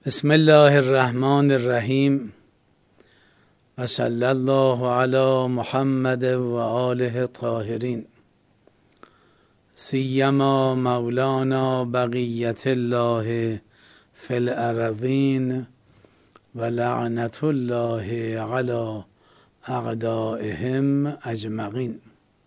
بسم الله الرحمن الرحیم و صلی الله علی محمد و آله الطاهرین سیما مولانا بقیت الله فی الارضین و لعنت الله علی اعدائهم اجمعین.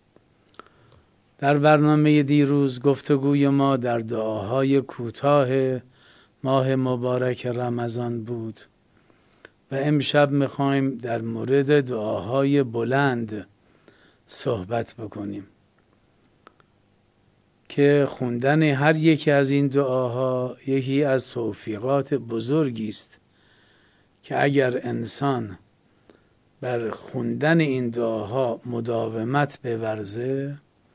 در برنامه دیروز گفتگوی ما در دعاهای کوتاه ماه مبارک رمضان بود و امشب میخوایم در مورد دعاهای بلند صحبت بکنیم که خوندن هر یکی از این دعاها یکی از توفیقات بزرگی است که اگر انسان بر خوندن این دعاها مداومت بورزه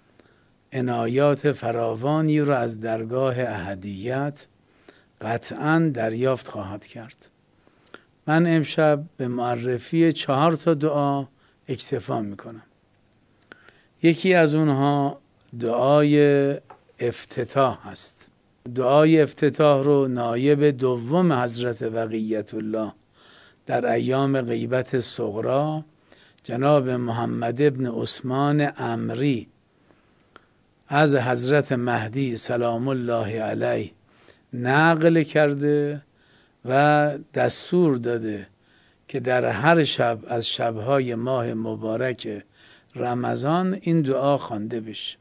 عنایات فراوانی را از درگاه احدیت قطعاً دریافت خواهد کرد. من امشب به معرفی 4 دعا اکتفا میکنم. یکی از اونها دعای افتتاح است. دعای افتتاح رو نایب دوم حضرت بقیت الله در ایام غیبت صغری جناب محمد ابن عثمان عمری از حضرت مهدی سلام الله علیه نقل کرده و دستور داده که در هر شب از شبهای ماه مبارک رمضان این دعا خوانده بشه.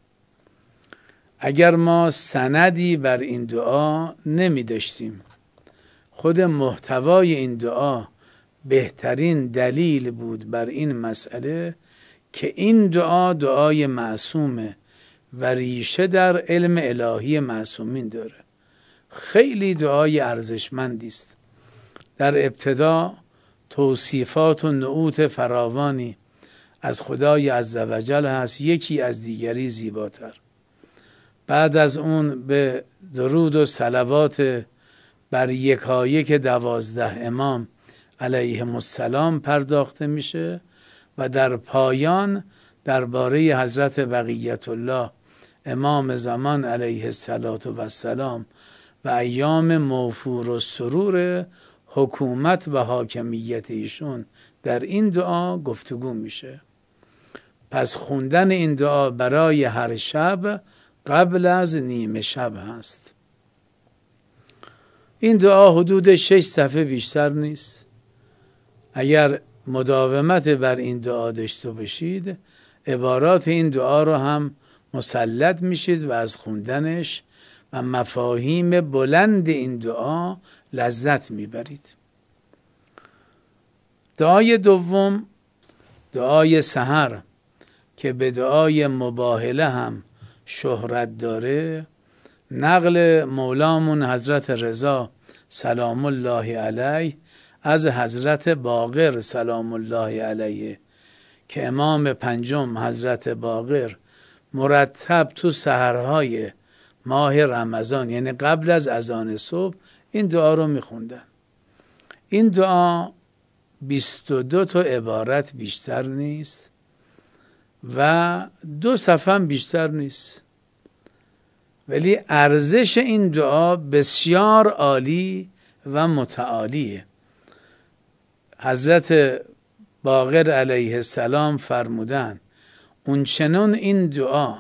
اگر ما سندی بر این دعا نمی داشتیم، خود محتوای این دعا بهترین دلیل بود بر این مسئله که این دعا دعای معصومه و ریشه در علم الهی معصومین داره. خیلی دعای ارزشمندی است. در ابتدا توصیفات و نعوت فراوانی از خدای عزوجل هست، یکی از دیگری زیباتر. بعد از اون به درود و صلوات بر یکایک 12 امام علیهم السلام پرداخته میشه و در پایان درباره حضرت بقیت الله امام زمان علیه السلام و ایام موفور و سرور حکومت و حاکمیت ایشون در این دعا گفتگو میشه. پس خوندن این دعا برای هر شب قبل از نیمه شب هست. این دعا حدود 6 صفحه بیشتر نیست. اگر مداومت بر این دعا داشته باشید عبارات این دعا رو هم مسلط میشید و از خوندنش و مفاهیم بلند این دعا لذت میبرید. دعای دوم دعای سحر که به دعای مباهله هم شهرت داره، نقل مولامون حضرت رضا سلام الله علیه از حضرت باقر سلام الله علیه که امام پنجم حضرت باقر مرتب تو سحرهای ماه رمضان یعنی قبل از اذان صبح این دعا رو میخوندن. این دعا 22 عبارت بیشتر نیست و 2 صفحه هم بیشتر نیست، ولی ارزش این دعا بسیار عالی و متعالیه. حضرت باقر علیه السلام فرمودن اونچنان این دعا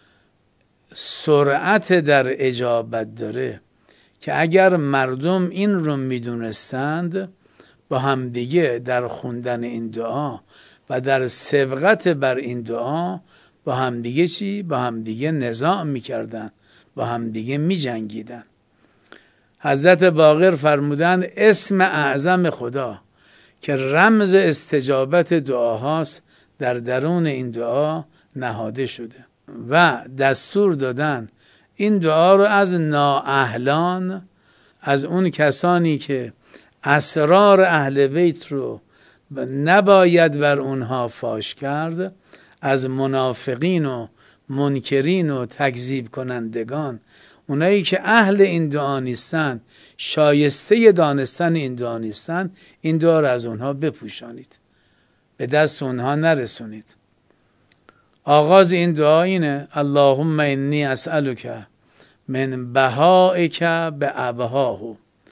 سرعت در اجابت داره که اگر مردم این رو میدونستند با همدیگه در خوندن این دعا و در سبقت بر این دعا با همدیگه با همدیگه نزاع میکردن، با همدیگه میجنگیدن. حضرت باقر فرمودن اسم اعظم خدا که رمز استجابت دعاهاست در درون این دعا نهاده شده و دستور دادن این دعا رو از نااهلان، از اون کسانی که اسرار اهل بیت رو نباید بر اونها فاش کرد، از منافقین و منکرین و تکذیب کنندگان، اونایی که اهل این دعا نیستن، شایسته دانستن این دعا نیستن، این دعا رو از اونها بپوشانید، به دست اونها نرسونید. آغاز این دعا اینه: اللهم انی اسألک من بهائک به ابهاه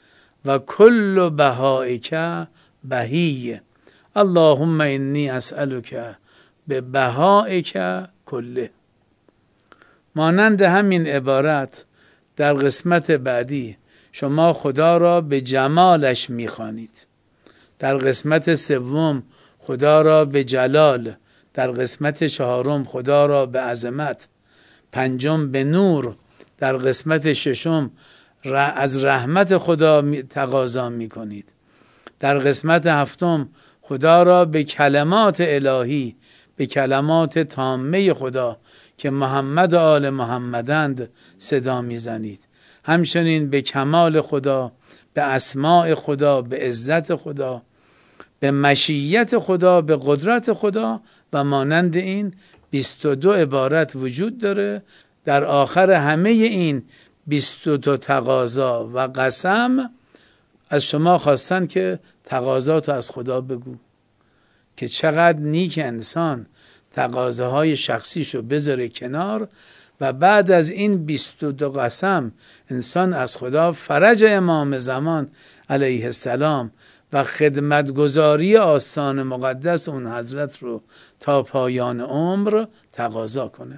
و کل بهائک بهی، اللهم انی اسألک به بهائک کله. مانند همین عبارت در قسمت بعدی شما خدا را به جمالش میخوانید، در قسمت سوم خدا را به جلال، در قسمت چهارم خدا را به عظمت، پنجم به نور، در قسمت ششم از رحمت خدا تقاضا میکنید، در قسمت هفتم خدا را به کلمات الهی، به کلمات تامه خدا که محمد و آل محمدند صدا میزنید. همچنین به کمال خدا، به اسماء خدا، به عزت خدا، به مشیت خدا، به قدرت خدا و مانند این 22 عبارت وجود داره. در آخر همه این 22 تقاضا و قسم از شما خواستن که تقاضاتو از خدا بگو، که چقدر نیک انسان تقاضاهای شخصیشو بذاره کنار و بعد از این 22 قسم انسان از خدا فرج امام زمان علیه السلام و خدمتگزاری آستان مقدس اون حضرت رو تا پایان عمر تقاضا کنه.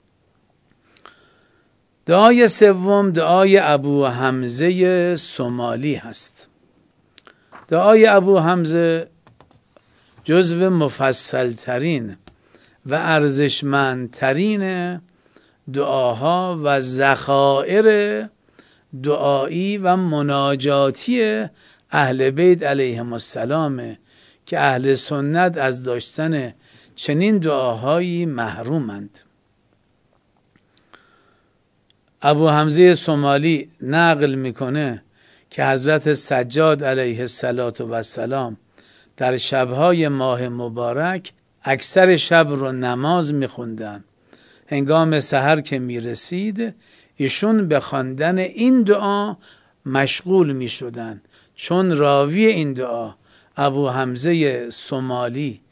دعای سوم دعای ابو حمزه سومالی هست. دعای ابو حمزه جزو مفصل ترین و ارزشمندترین دعاها و ذخایر دعایی و مناجاتی اهل بیت علیهم السلام که اهل سنت از داشتن چنین دعاهایی محرومند. ابو حمزه سومالی نقل میکنه که حضرت سجاد علیه السلام در شبهای ماه مبارک اکثر شب رو نماز میخوندن. هنگام سحر که میرسید ایشون به خواندن این دعا مشغول میشدن، چون راوی این دعا ابو حمزه سومالی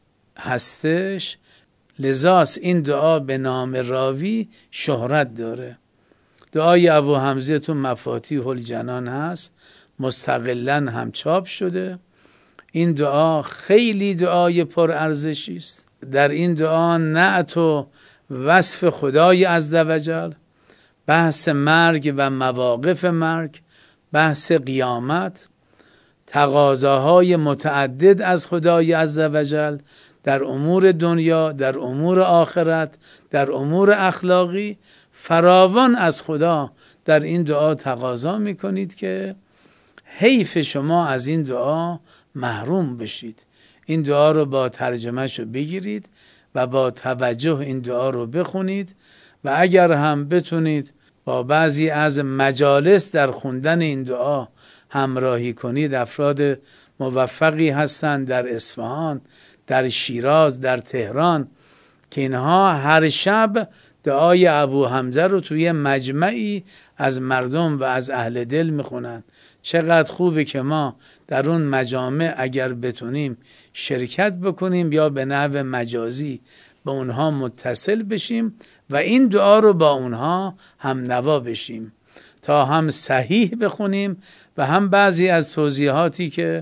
هستش، لذاست این دعا به نام راوی شهرت داره. دعای ابو حمزه تو مفاتیح الجنان هست، مستقلاً هم چاپ شده. این دعا خیلی دعای پرارزشی است. در این دعا نعت و وصف خدای عزوجل، بحث مرگ و مواقف مرگ، بحث قیامت، تقاضاهای متعدد از خدای عزوجل در امور دنیا، در امور آخرت، در امور اخلاقی، فراوان از خدا در این دعا تقاضا میکنید که حیف شما از این دعا محروم بشید. این دعا رو با ترجمهشو بگیرید و با توجه این دعا رو بخونید و اگر هم بتونید با بعضی از مجالس در خوندن این دعا همراهی کنید. افراد موفقی هستند در اصفهان، در شیراز، در تهران که اینها هر شب دعای ابو حمزه رو توی مجمعی از مردم و از اهل دل میخونن. چقدر خوبه که ما در اون مجامع اگر بتونیم شرکت بکنیم یا به نحو مجازی با اونها متصل بشیم و این دعا رو با اونها هم نوا بشیم تا هم صحیح بخونیم و هم بعضی از توضیحاتی که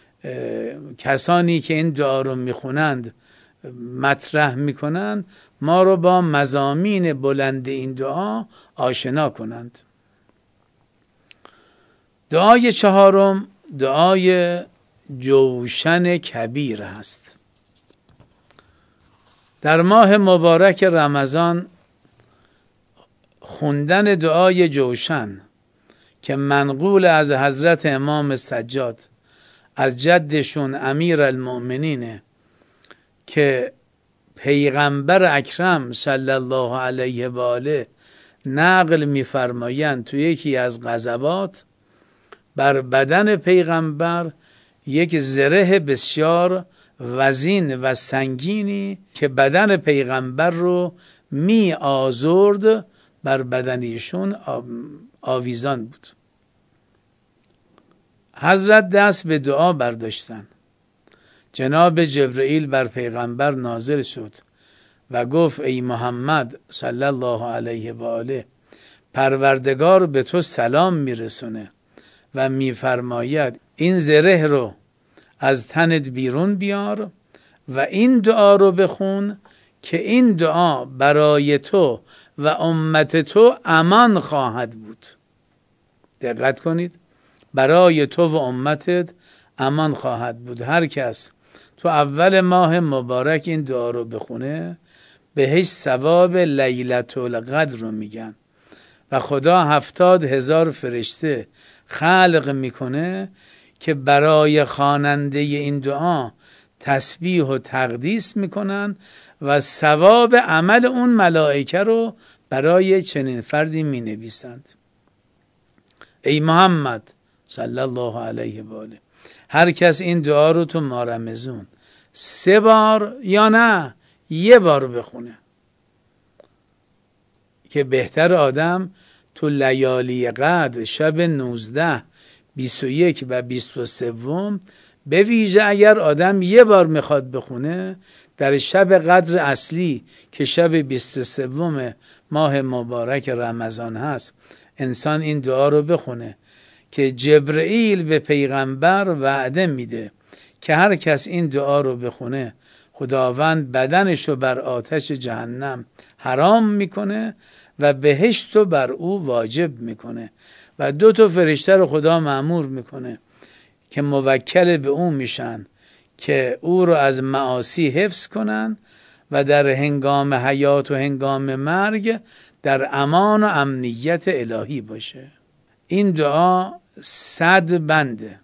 کسانی که این دعا رو میخونند مطرح میکنند ما رو با مضامین بلند این دعا آشنا کنند. دعای چهارم دعای جوشن کبیر هست. در ماه مبارک رمضان خوندن دعای جوشن که منقول از حضرت امام سجاد از جدشون امیر المؤمنین که پیغمبر اکرم صلی الله علیه و آله نقل می‌فرمایند تو یکی از غزوات بر بدن پیغمبر یک زره بسیار وزین و سنگینی که بدن پیغمبر رو می آزرد بر بدن ایشون آویزان بود. حضرت دست به دعا برداشتن. جناب جبرئیل بر پیغمبر نازل شد و گفت ای محمد صلی الله علیه و آله، پروردگار به تو سلام میرسونه و میفرماید این زره رو از تنت بیرون بیار و این دعا رو بخون که این دعا برای تو و امت تو امان خواهد بود. دقت کنید، برای تو و امتت امان خواهد بود. هر کس تو اول ماه مبارک این دعا رو بخونه بهش ثواب لیلة القدر رو میگن و خدا 70,000 فرشته خلق میکنه که برای خواننده این دعا تسبیح و تقدیس میکنن و ثواب عمل اون ملائکه رو برای چنین فردی مینویسند. ای محمد صلی الله علیه و آله، هر کس این دعا رو تو ماه رمضان 3 بار یا نه 1 بار بخونه که بهتر آدم تو لیالی قدر شب 19 21 و 23 به ویژه اگر آدم 1 بار میخواد بخونه در شب قدر اصلی که شب 23 ماه مبارک رمضان هست انسان این دعا رو بخونه که جبرئیل به پیغمبر وعده میده که هر کس این دعا رو بخونه خداوند بدنش رو بر آتش جهنم حرام میکنه و بهشت رو بر او واجب میکنه و 2 فرشته رو خدا مأمور میکنه که موکل به او میشن که او رو از معاصی حفظ کنن و در هنگام حیات و هنگام مرگ در امان و امنیت الهی باشه. این دعا 100 بنده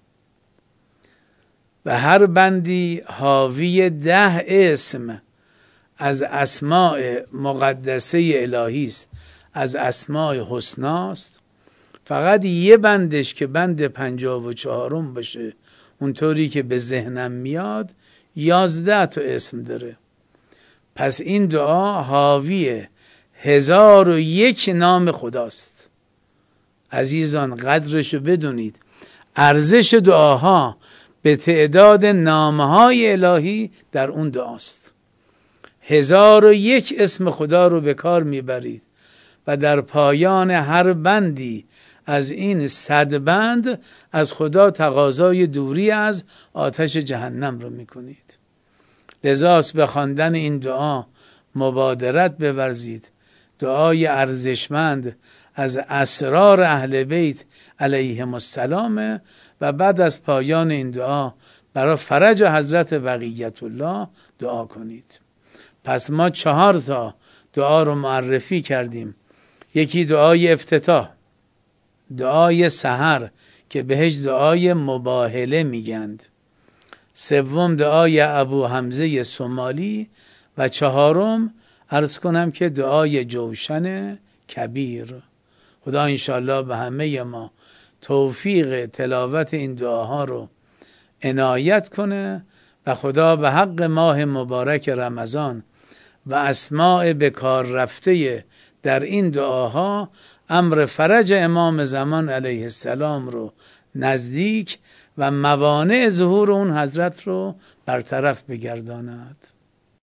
و هر بندی حاوی 10 اسم از اسماء مقدسه الهی است، از اسماء حسناست. فقط 1 بندش که بند 54 باشه اونطوری که به ذهنم میاد 11 تا اسم داره. پس این دعا حاوی 1001 نام خداست. عزیزان قدرشو بدونید. ارزش دعاها به تعداد نامهای الهی در اون دعاست. 1001 اسم خدا رو به کار میبرید و در پایان هر بندی از این 100 بند از خدا تقاضای دوری از آتش جهنم رو میکنید. لذاست به خواندن این دعا مبادرت بورزید. دعای ارزشمند از اسرار اهل بیت علیهم السلام و بعد از پایان این دعا برای فرج حضرت بقیت الله دعا کنید. پس ما 4 تا دعا رو معرفی کردیم. یکی دعای افتتاح، دعای سحر که بهش دعای مباهله میگند، 3 دعای ابو حمزه سومالی و 4 عرض کنم که دعای جوشن کبیر. خدا انشالله به همه ما توفیق تلاوت این دعاها رو عنایت کنه و خدا به حق ماه مبارک رمضان و اسماء به کار رفته در این دعاها امر فرج امام زمان علیه السلام رو نزدیک و موانع ظهور اون حضرت رو برطرف بگرداند.